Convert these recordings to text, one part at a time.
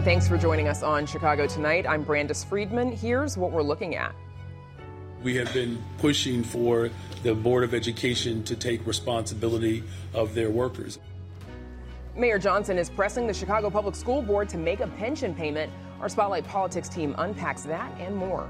and thanks for joining us on Chicago Tonight. I'm Brandis Friedman. Here's what we're looking at. We have been pushing for the Board of Education to take responsibility of their workers. Mayor Johnson is pressing the Chicago Public School Board to make a pension payment. Our Spotlight Politics team unpacks that and more.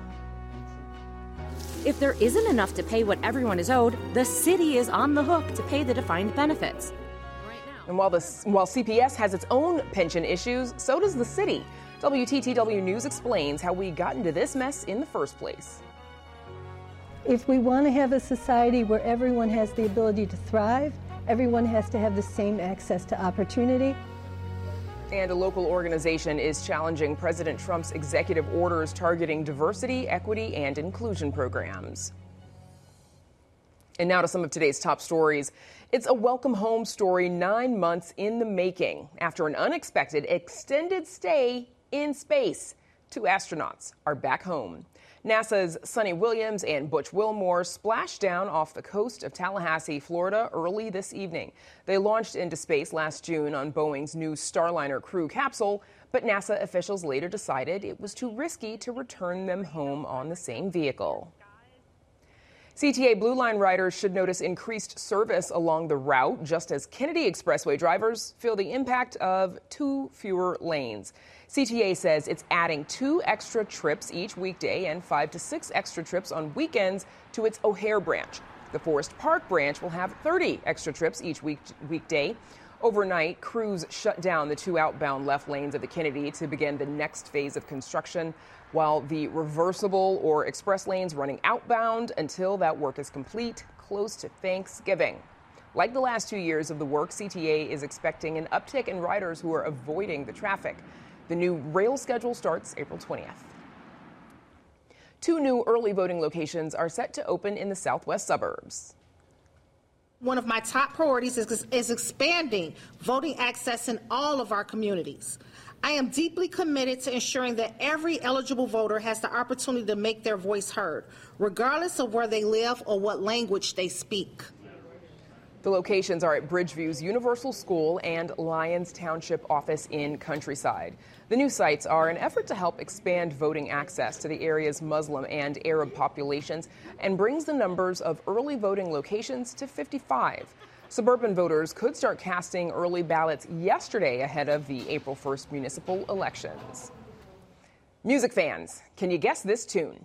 If there isn't enough to pay what everyone is owed, the city is on the hook to pay the defined benefits. And while CPS has its own pension issues, so does the city. WTTW News explains how we got into this mess in the first place. If we want to have a society where everyone has the ability to thrive, everyone has to have the same access to opportunity. And a local organization is challenging President Trump's executive orders targeting diversity, equity, and inclusion programs. And now to some of today's top stories. It's a welcome home story 9 months in the making. After an unexpected extended stay in space, 2 astronauts are back home. NASA's Suni Williams and Butch Wilmore splashed down off the coast of Tallahassee, Florida, early this evening. They launched into space last June on Boeing's new Starliner crew capsule, but NASA officials later decided it was too risky to return them home on the same vehicle. CTA Blue Line riders should notice increased service along the route, just as Kennedy Expressway drivers feel the impact of 2 fewer lanes. CTA says it's adding 2 extra trips each weekday and 5 to 6 extra trips on weekends to its O'Hare branch. The Forest Park branch will have 30 extra trips each weekday. Overnight, crews shut down the 2 outbound left lanes of the Kennedy to begin the next phase of construction, while the reversible or express lanes running outbound until that work is complete, close to Thanksgiving. Like the last 2 years of the work, CTA is expecting an uptick in riders who are avoiding the traffic. The new rail schedule starts April 20th. 2 new early voting locations are set to open in the southwest suburbs. One of my top priorities is expanding voting access in all of our communities. I am deeply committed to ensuring that every eligible voter has the opportunity to make their voice heard, regardless of where they live or what language they speak. The locations are at Bridgeview's Universal School and Lyons Township office in Countryside. The new sites are an effort to help expand voting access to the area's Muslim and Arab populations and brings the numbers of early voting locations to 55. Suburban voters could start casting early ballots yesterday ahead of the April 1st municipal elections. Music fans, can you guess this tune?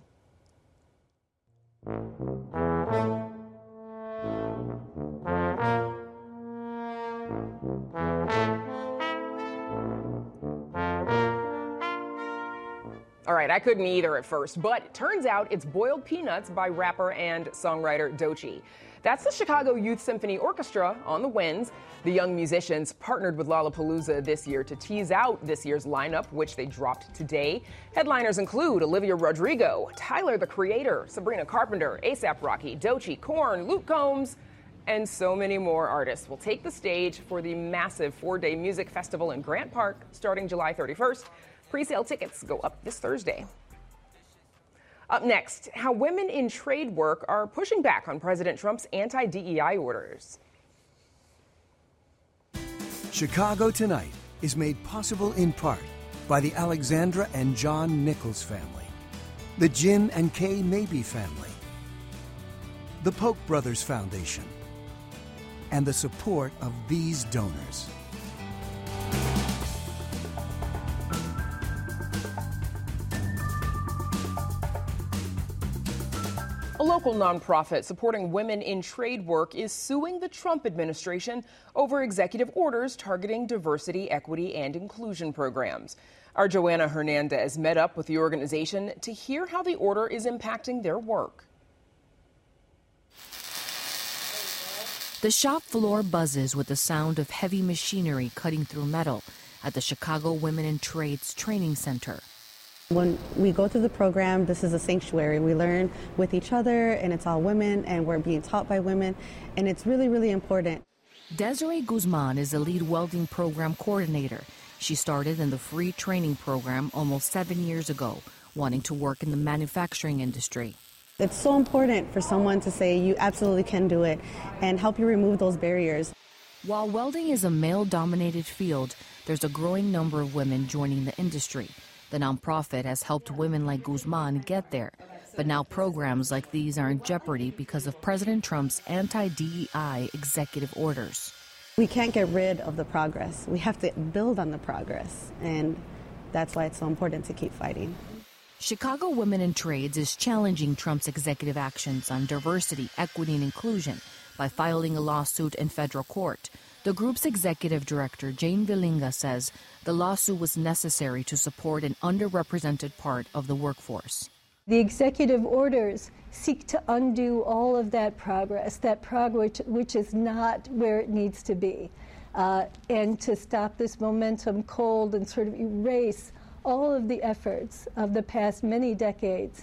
All right, I couldn't either at first, but it turns out it's Boiled Peanuts by rapper and songwriter Doechii. That's the Chicago Youth Symphony Orchestra on the winds. The young musicians partnered with Lollapalooza this year to tease out this year's lineup, which they dropped today. Headliners include Olivia Rodrigo, Tyler the Creator, Sabrina Carpenter, A$AP Rocky, Doechii, Korn, Luke Combs, and so many more artists will take the stage for the massive 4-day music festival in Grant Park starting July 31st. Pre-sale tickets go up this Thursday. Up next, how women in trade work are pushing back on President Trump's anti-DEI orders. Chicago Tonight is made possible in part by the Alexandra and John Nichols family, the Jim and Kay Mabey family, the Polk Brothers Foundation, and the support of these donors. A local nonprofit supporting women in trade work is suing the Trump administration over executive orders targeting diversity, equity, and inclusion programs. Our Joanna Hernandez met up with the organization to hear how the order is impacting their work. The shop floor buzzes with the sound of heavy machinery cutting through metal at the Chicago Women in Trades Training Center. When we go through the program, this is a sanctuary. We learn with each other, and it's all women, and we're being taught by women, and it's really, really important. Desiree Guzman is the lead welding program coordinator. She started in the free training program almost 7 years ago, wanting to work in the manufacturing industry. It's so important for someone to say you absolutely can do it and help you remove those barriers. While welding is a male-dominated field, there's a growing number of women joining the industry. The nonprofit has helped women like Guzman get there. But now programs like these are in jeopardy because of President Trump's anti-DEI executive orders. We can't get rid of the progress. We have to build on the progress, and that's why it's so important to keep fighting. Chicago Women in Trades is challenging Trump's executive actions on diversity, equity, and inclusion by filing a lawsuit in federal court. The group's executive director, Jane Villinga, says the lawsuit was necessary to support an underrepresented part of the workforce. The executive orders seek to undo all of that progress which is not where it needs to be, and to stop this momentum cold and sort of erase all of the efforts of the past many decades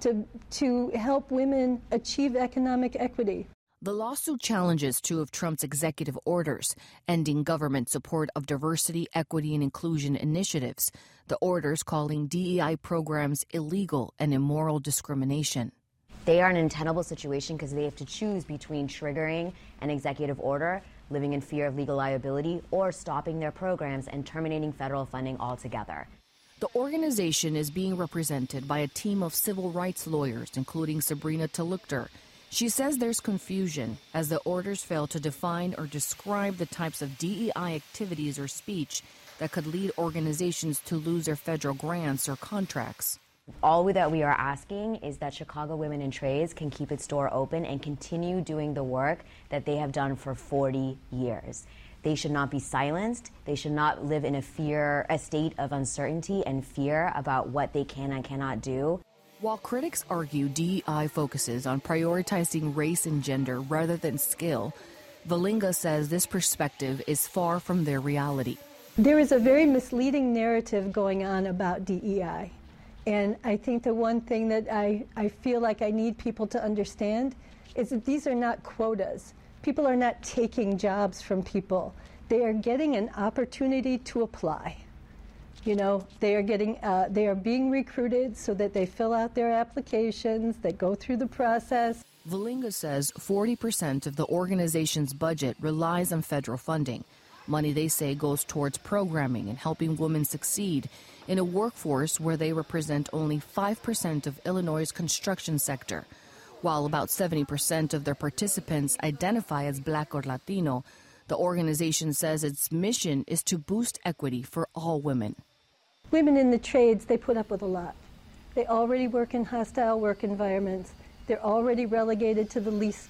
to help women achieve economic equity. The lawsuit challenges two of Trump's executive orders, ending government support of diversity, equity, and inclusion initiatives. The orders calling DEI programs illegal and immoral discrimination. They are in an untenable situation because they have to choose between triggering an executive order, living in fear of legal liability, or stopping their programs and terminating federal funding altogether. The organization is being represented by a team of civil rights lawyers, including Sabrina Talukder. She says there's confusion as the orders fail to define or describe the types of DEI activities or speech that could lead organizations to lose their federal grants or contracts. All that we are asking is that Chicago Women in Trades can keep its door open and continue doing the work that they have done for 40 years. They should not be silenced. They should not live in a state of uncertainty and fear about what they can and cannot do. While critics argue DEI focuses on prioritizing race and gender rather than skill, Villinga says this perspective is far from their reality. There is a very misleading narrative going on about DEI. And I think the one thing that I feel like I need people to understand is that these are not quotas. People are not taking jobs from people. They are getting an opportunity to apply. You know, they are being recruited so that they fill out their applications, they go through the process. Villinga says 40% of the organization's budget relies on federal funding. Money, they say, goes towards programming and helping women succeed in a workforce where they represent only 5% of Illinois' construction sector. While about 70% of their participants identify as Black or Latino, the organization says its mission is to boost equity for all women. Women in the trades, they put up with a lot. They already work in hostile work environments. They're already relegated to the least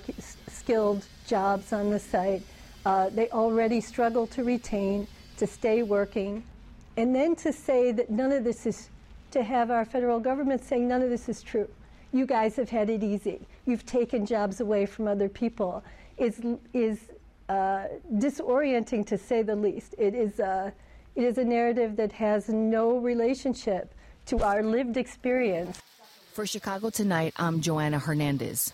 skilled jobs on the site. They already struggle to retain, to stay working. And then to say that none of this is, to have our federal government saying none of this is true. You guys have had it easy. You've taken jobs away from other people. Is disorienting, to say the least. It is a narrative that has no relationship to our lived experience. For Chicago Tonight, I'm Joanna Hernandez.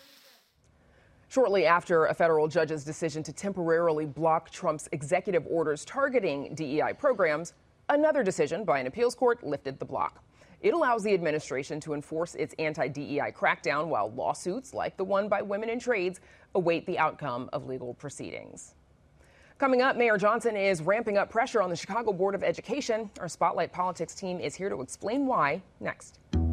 Shortly after a federal judge's decision to temporarily block Trump's executive orders targeting DEI programs, another decision by an appeals court lifted the block. It allows the administration to enforce its anti-DEI crackdown while lawsuits like the one by Women in Trades await the outcome of legal proceedings. Coming up, Mayor Johnson is ramping up pressure on the Chicago Board of Education. Our Spotlight Politics team is here to explain why next.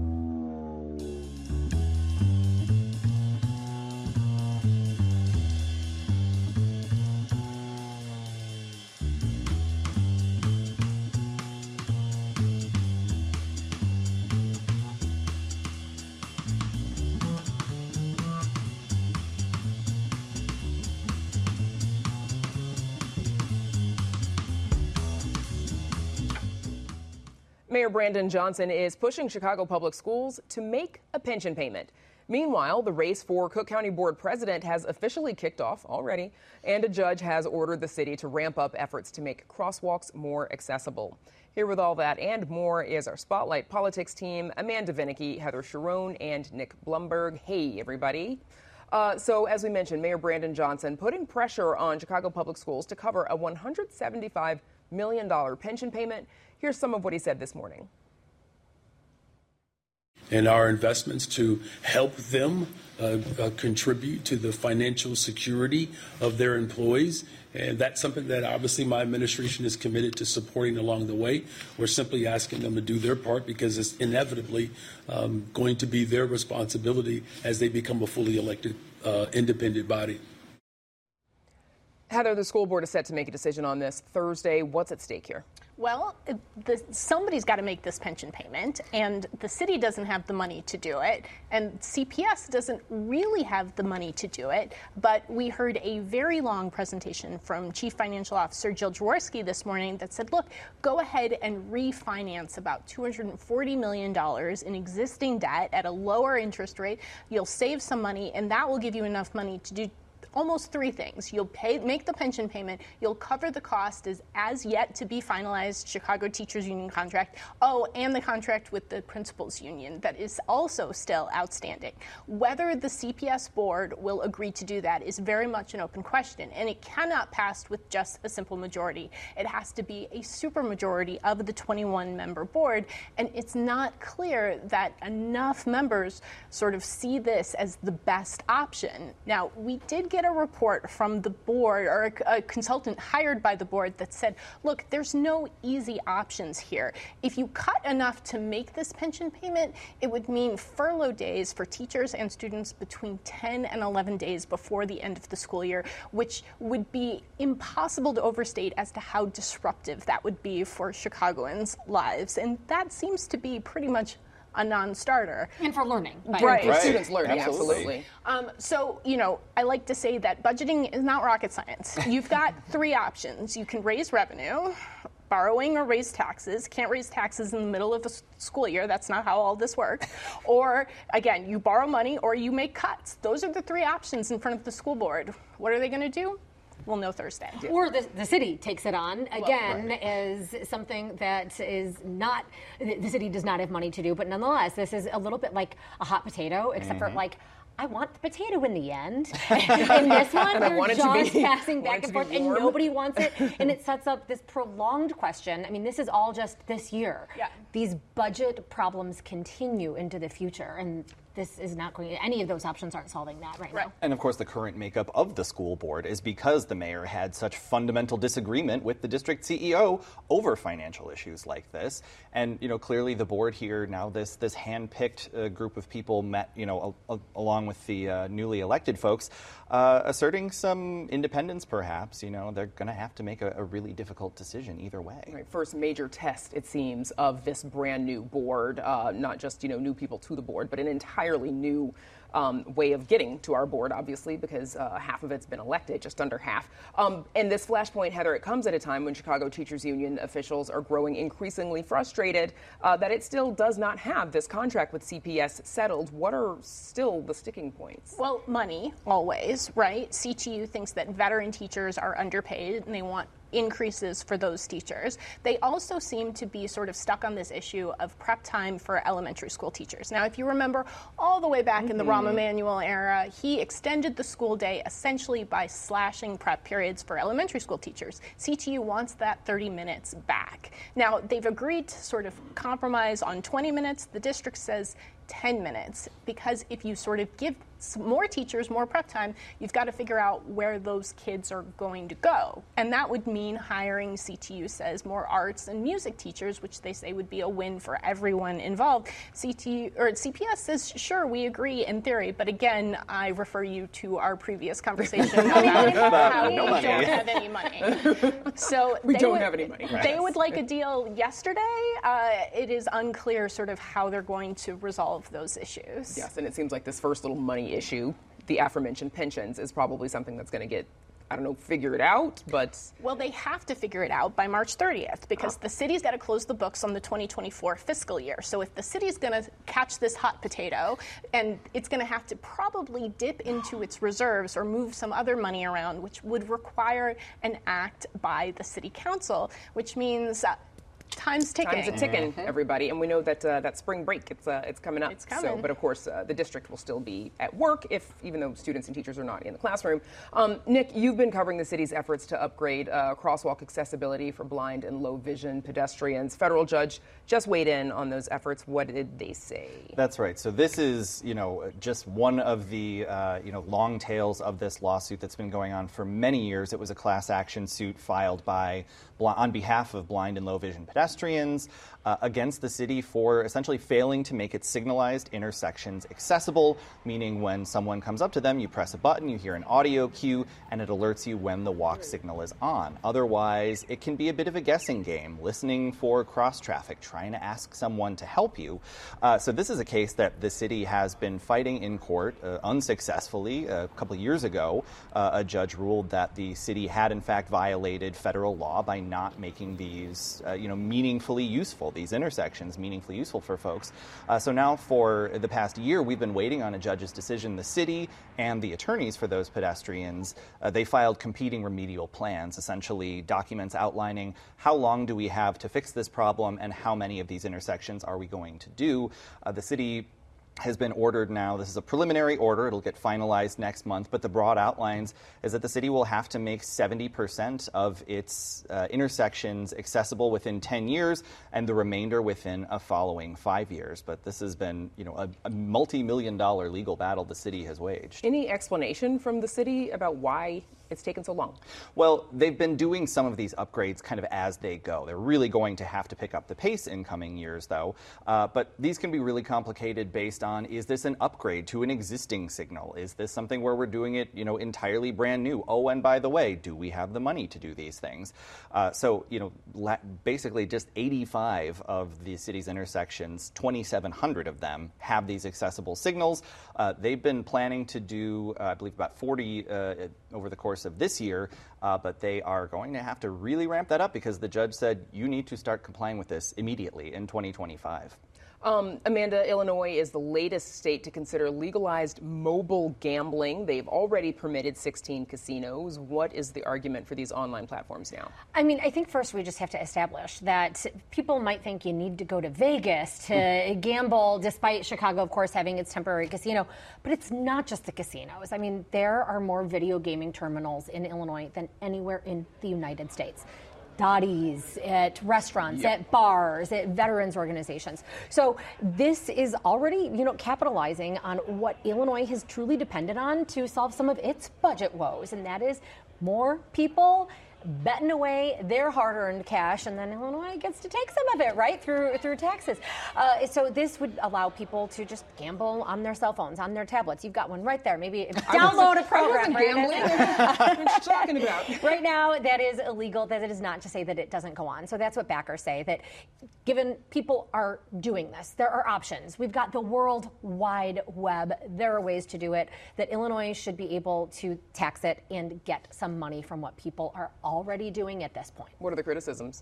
Mayor Brandon Johnson is pushing Chicago Public Schools to make a pension payment. Meanwhile, the race for Cook County Board President has officially kicked off already, and a judge has ordered the city to ramp up efforts to make crosswalks more accessible. Here with all that and more is our Spotlight Politics team, Amanda Vinicky, Heather Sharon, and Nick Blumberg. Hey, everybody. So as we mentioned, Mayor Brandon Johnson putting pressure on Chicago Public Schools to cover a $175 million pension payment. Here's some of what he said this morning. and our investments to help them contribute to the financial security of their employees. And that's something that obviously my administration is committed to supporting along the way. We're simply asking them to do their part because it's inevitably going to be their responsibility as they become a fully elected independent body. Heather, the school board is set to make a decision on this Thursday. What's at stake here? Well, somebody's got to make this pension payment, and the city doesn't have the money to do it, and CPS doesn't really have the money to do it. But we heard a very long presentation from Chief Financial Officer Jill Jaworski this morning that said, look, go ahead and refinance about $240 million in existing debt at a lower interest rate. You'll save some money, and that will give you enough money to do almost three things. You'll make the pension payment, you'll cover the cost as yet to be finalized Chicago Teachers Union contract, and the contract with the Principals Union that is also still outstanding. Whether the CPS board will agree to do that is very much an open question, and it cannot pass with just a simple majority. It has to be a supermajority of the 21-member board, and it's not clear that enough members sort of see this as the best option. Now, we did get a report from the board, or a consultant hired by the board, that said, look, there's no easy options here. If you cut enough to make this pension payment, it would mean furlough days for teachers and students between 10 and 11 days before the end of the school year, which would be impossible to overstate as to how disruptive that would be for Chicagoans' lives. And that seems to be pretty much a non-starter. And for learning. Right, for students learning, absolutely. So, I like to say that budgeting is not rocket science. You've got three options. You can raise revenue, borrowing, or raise taxes. Can't raise taxes in the middle of a school year. That's not how all this works. Or, again, you borrow money or you make cuts. Those are the three options in front of the school board. What are they going to do? We'll know Thursday. Or the city takes it on, again, as something that is not, the city does not have money to do, but nonetheless, this is a little bit like a hot potato, except for I want the potato in the end. In this one, you're just passing back and forth, and nobody wants it. And it sets up this prolonged question. I mean, this is all just this year. Yeah. These budget problems continue into the future, and this is not going to, any of those options aren't solving that right now. And of course, the current makeup of the school board is because the mayor had such fundamental disagreement with the district CEO over financial issues like this. And, clearly the board here now, this hand-picked group of people met, along with the newly elected folks, asserting some independence perhaps. They're going to have to make a really difficult decision either way. Right, first major test, it seems, of this brand new board, not just, new people to the board, but an entirely new way of getting to our board, obviously, because half of it's been elected, just under half. And this flashpoint, Heather, it comes at a time when Chicago Teachers Union officials are growing increasingly frustrated that it still does not have this contract with CPS settled. What are still the sticking points? Well, money, always, right? CTU thinks that veteran teachers are underpaid, and they want increases for those teachers. They also seem to be sort of stuck on this issue of prep time for elementary school teachers. Now, if you remember all the way back in the Rahm Emanuel era, he extended the school day essentially by slashing prep periods for elementary school teachers. CTU wants that 30 minutes back. Now, they've agreed to sort of compromise on 20 minutes. The district says 10 minutes, because if you sort of give more teachers more prep time, you've got to figure out where those kids are going to go. And that would mean hiring, CTU says, more arts and music teachers, which they say would be a win for everyone involved. CPS says, sure, we agree in theory, but again, I refer you to our previous conversation about how we don't have any money. So we don't have any money. They would like a deal yesterday. It is unclear sort of how they're going to resolve those issues. Yes, and it seems like this first little money issue, the aforementioned pensions, is probably something that's going to get, figured out, but... Well, they have to figure it out by March 30th, because the city's got to close the books on the 2024 fiscal year. So if the city's going to catch this hot potato, and it's going to have to probably dip into its reserves or move some other money around, which would require an act by the city council, which means Time's ticking. Time's a ticking, everybody, and we know that that spring break it's coming up. It's coming. So, but of course, the district will still be at work even though students and teachers are not in the classroom. Nick, you've been covering the city's efforts to upgrade crosswalk accessibility for blind and low vision pedestrians. Federal judge just weighed in on those efforts. What did they say? That's right. So this is, just one of the, long tails of this lawsuit that's been going on for many years. It was a class action suit filed on behalf of blind and low vision pedestrians against the city for essentially failing to make its signalized intersections accessible, meaning when someone comes up to them, you press a button, you hear an audio cue, and it alerts you when the walk signal is on. Otherwise, it can be a bit of a guessing game, listening for cross traffic, trying to ask someone to help you. So this is a case that the city has been fighting in court unsuccessfully. A couple of years ago, a judge ruled that the city had in fact violated federal law by not making these, meaningfully useful, these intersections meaningfully useful for folks. So now for the past year, we've been waiting on a judge's decision. The city and the attorneys for those pedestrians, they filed competing remedial plans, essentially documents outlining how long do we have to fix this problem and how many of these intersections are we going to do. The city has been ordered now. This is a preliminary order. It'll get finalized next month, but the broad outlines is that the city will have to make 70% of its intersections accessible within 10 years and the remainder within a following 5 years. But this has been, a multi-million-dollar legal battle the city has waged. Any explanation from the city about why it's taken so long? Well, they've been doing some of these upgrades kind of as they go. They're really going to have to pick up the pace in coming years, though. But these can be really complicated based on, is this an upgrade to an existing signal? Is this something where we're doing it, entirely brand new? Oh, and by the way, do we have the money to do these things? So, basically just 85 of the city's intersections, 2,700 of them have these accessible signals. They've been planning to do, I believe, about 40 over the course of this year, but they are going to have to really ramp that up because the judge said you need to start complying with this immediately in 2025. Amanda, Illinois is the latest state to consider legalized mobile gambling. They've already permitted 16 casinos. What is the argument for these online platforms now? I mean, I think first we just have to establish that people might think you need to go to Vegas to gamble, despite Chicago, of course, having its temporary casino. But it's not just the casinos. I mean, there are more video gaming terminals in Illinois than anywhere in the United States. Dotties, at restaurants, at bars, at veterans organizations. So this is already, capitalizing on what Illinois has truly depended on to solve some of its budget woes, and that is more people betting away their hard-earned cash, and then Illinois gets to take some of it, right, through taxes. So this would allow people to just gamble on their cell phones, on their tablets. You've got one right there. Maybe download a program. Gambling. What are you talking about? Right now, that is illegal. That is not to say that it doesn't go on. So that's what backers say, that given people are doing this, there are options. We've got the World Wide Web. There are ways to do it, that Illinois should be able to tax it and get some money from what people are already doing at this point. What are the criticisms?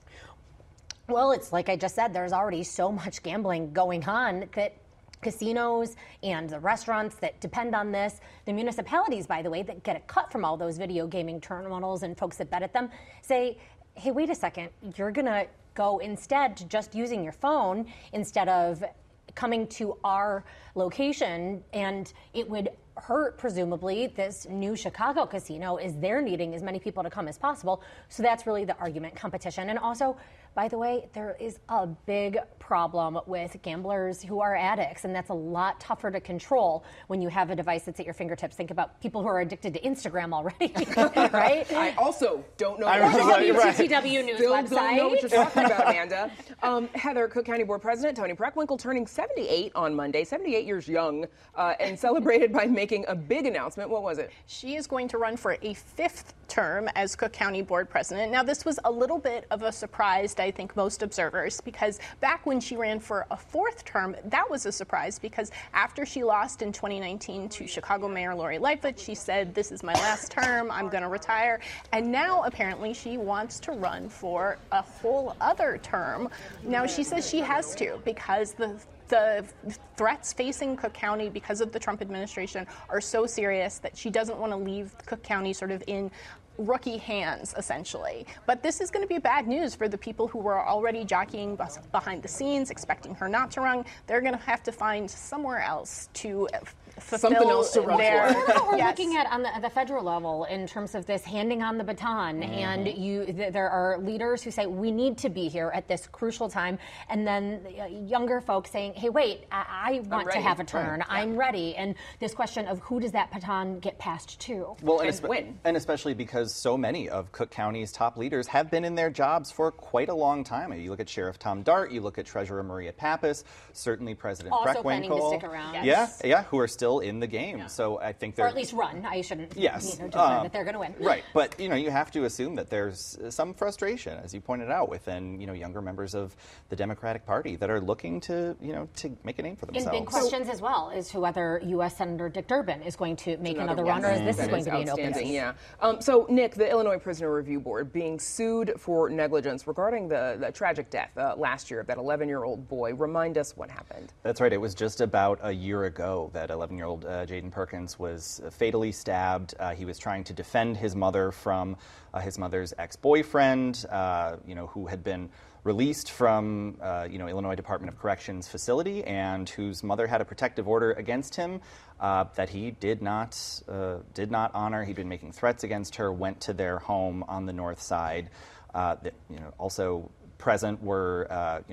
Well, it's like I just said, there's already so much gambling going on that casinos and the restaurants that depend on this, the municipalities, by the way, that get a cut from all those video gaming terminals and folks that bet at them, say, hey, wait a second, you're going to go instead to just using your phone instead of coming to our location, and it would hurt, presumably, this new Chicago casino is they're needing as many people to come as possible. So that's really the argument, competition. And also, by the way, there is a big problem with gamblers who are addicts, and that's a lot tougher to control when you have a device that's at your fingertips. Think about people who are addicted to Instagram already, right? I also don't know. WTTW News website. Don't know what you're talking about, Amanda. Heather, Cook County Board President Toni Preckwinkle turning 78 on Monday, 78 years young, and celebrated by making a big announcement. What was it? She is going to run for a 5th term as Cook County Board President. Now, this was a little bit of a surprise to, I think, most observers, because back when she ran for a 4th term, that was a surprise, because after she lost in 2019 to Chicago Mayor Lori Lightfoot, she said, this is my last term, I'm going to retire. And now, apparently, she wants to run for a whole other term. Now, she says she has to, because the threats facing Cook County because of the Trump administration are so serious that she doesn't want to leave Cook County sort of in rookie hands, essentially. But this is going to be bad news for the people who were already jockeying behind the scenes, expecting her not to run. They're going to have to find somewhere else to fulfill something else to run their... Look at what we're looking at on the federal level in terms of this handing on the baton. And there are leaders who say, we need to be here at this crucial time. And then younger folks saying, hey, wait, I want to have a turn. Right. I'm ready. And this question of who does that baton get passed to? Well, and especially because so many of Cook County's top leaders have been in their jobs for quite a long time. You look at Sheriff Tom Dart, you look at Treasurer Maria Pappas, certainly President also Preckwinkle. Planning to stick around. Yeah, who are still in the game. Yeah. So I think they're... Or at least run. I shouldn't declare that they're going to win. Right. But, you have to assume that there's some frustration, as you pointed out, within, younger members of the Democratic Party that are looking to, to make a name for themselves. And big questions as well as to whether U.S. Senator Dick Durbin is going to make another run, or is this going to be an open seat. Yeah. So, Nick, the Illinois Prisoner Review Board being sued for negligence regarding the tragic death last year of that 11-year-old boy. Remind us what happened. That's right. It was just about a year ago that 11-year-old Jaden Perkins was fatally stabbed. He was trying to defend his mother from his mother's ex-boyfriend, who had been released from, Illinois Department of Corrections facility, and whose mother had a protective order against him that he did not honor. He'd been making threats against her. Went to their home on the north side. Also present were,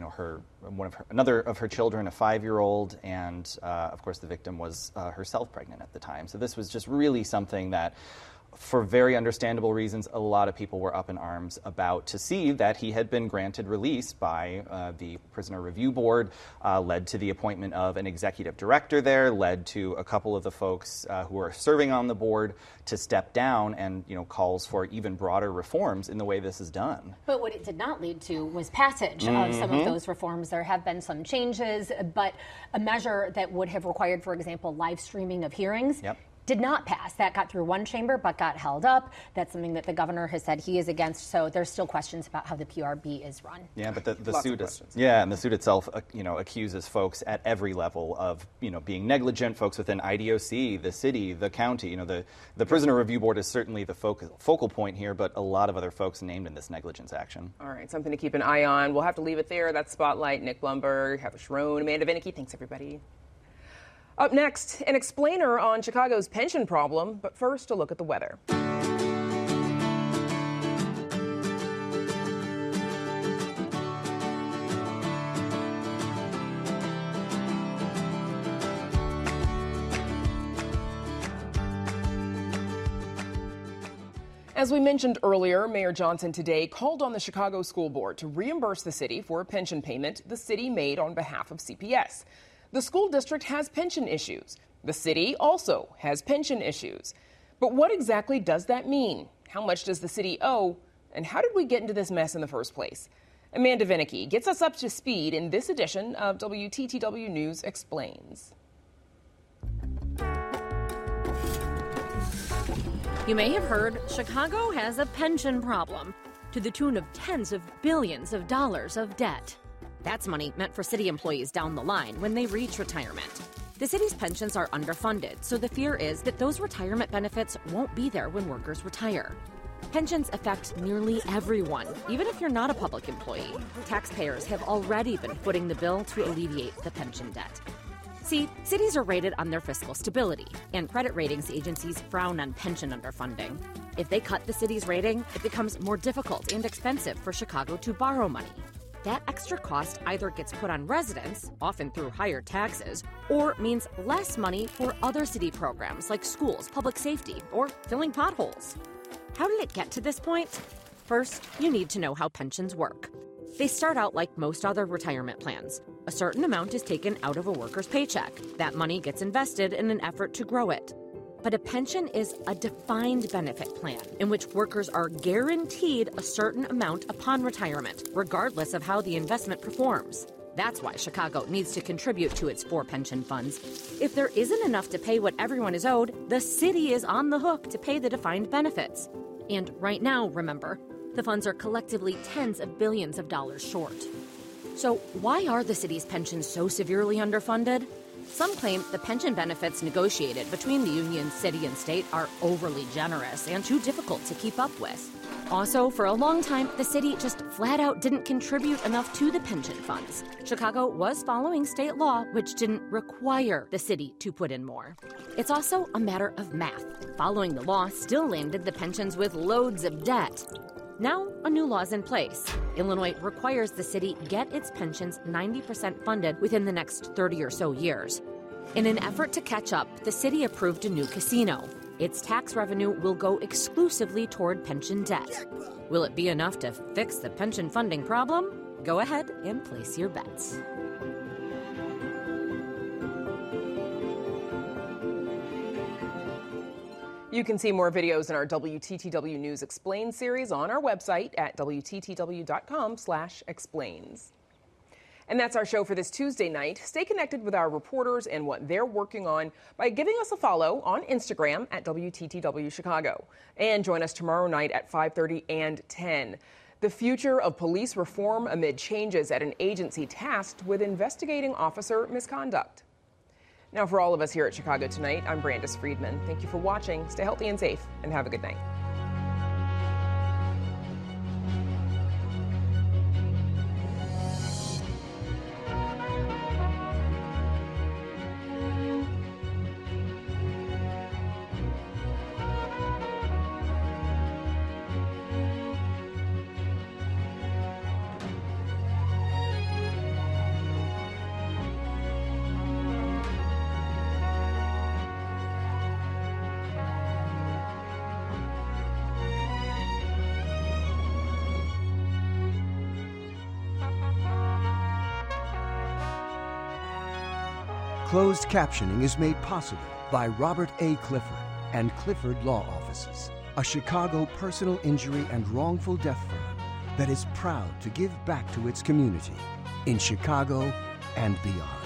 another of her children, a 5-year-old, and of course the victim was herself pregnant at the time. So this was just really something that, for very understandable reasons, a lot of people were up in arms about, to see that he had been granted release by the Prisoner Review Board, led to the appointment of an executive director there, led to a couple of the folks who are serving on the board to step down, and calls for even broader reforms in the way this is done. But what it did not lead to was passage of some of those reforms. There have been some changes, but a measure that would have required, for example, live streaming of hearings did not pass. That got through one chamber but got held up. That's something that the governor has said he is against. So there's still questions about how the PRB is run. Yeah, but the suit and the suit itself, accuses folks at every level of, being negligent. Folks within IDOC, the city, the county. The Prisoner Review Board is certainly the focal point here, but a lot of other folks named in this negligence action. All right, something to keep an eye on. We'll have to leave it there. That's Spotlight. Nick Blumberg, Heather Sharon, Amanda Vinicky. Thanks, everybody. Up next, an explainer on Chicago's pension problem, but first a look at the weather. As we mentioned earlier, Mayor Johnson today called on the Chicago School Board to reimburse the city for a pension payment the city made on behalf of CPS. The school district has pension issues. The city also has pension issues. But what exactly does that mean? How much does the city owe? And how did we get into this mess in the first place? Amanda Vinicky gets us up to speed in this edition of WTTW News Explains. You may have heard Chicago has a pension problem to the tune of tens of billions of dollars of debt. That's money meant for city employees down the line when they reach retirement. The city's pensions are underfunded, so the fear is that those retirement benefits won't be there when workers retire. Pensions affect nearly everyone, even if you're not a public employee. Taxpayers have already been footing the bill to alleviate the pension debt. See, cities are rated on their fiscal stability, and credit ratings agencies frown on pension underfunding. If they cut the city's rating, it becomes more difficult and expensive for Chicago to borrow money. That extra cost either gets put on residents, often through higher taxes, or means less money for other city programs like schools, public safety, or filling potholes. How did it get to this point? First, you need to know how pensions work. They start out like most other retirement plans. A certain amount is taken out of a worker's paycheck. That money gets invested in an effort to grow it. But a pension is a defined benefit plan in which workers are guaranteed a certain amount upon retirement, regardless of how the investment performs. That's why Chicago needs to contribute to its 4 pension funds. If there isn't enough to pay what everyone is owed, the city is on the hook to pay the defined benefits. And right now, remember, the funds are collectively tens of billions of dollars short. So why are the city's pensions so severely underfunded? Some claim the pension benefits negotiated between the union, city, and state are overly generous and too difficult to keep up with. Also, for a long time, the city just flat out didn't contribute enough to the pension funds. Chicago was following state law, which didn't require the city to put in more. It's also a matter of math. Following the law still landed the pensions with loads of debt. Now, a new law's in place. Illinois requires the city get its pensions 90% funded within the next 30 or so years. In an effort to catch up, the city approved a new casino. Its tax revenue will go exclusively toward pension debt. Will it be enough to fix the pension funding problem? Go ahead and place your bets. You can see more videos in our WTTW News Explained series on our website at WTTW.com/explains. And that's our show for this Tuesday night. Stay connected with our reporters and what they're working on by giving us a follow on Instagram at WTTW Chicago. And join us tomorrow night at 5:30 and 10. The future of police reform amid changes at an agency tasked with investigating officer misconduct. Now, for all of us here at Chicago Tonight, I'm Brandis Friedman. Thank you for watching. Stay healthy and safe, and have a good night. Closed captioning is made possible by Robert A. Clifford and Clifford Law Offices, a Chicago personal injury and wrongful death firm that is proud to give back to its community in Chicago and beyond.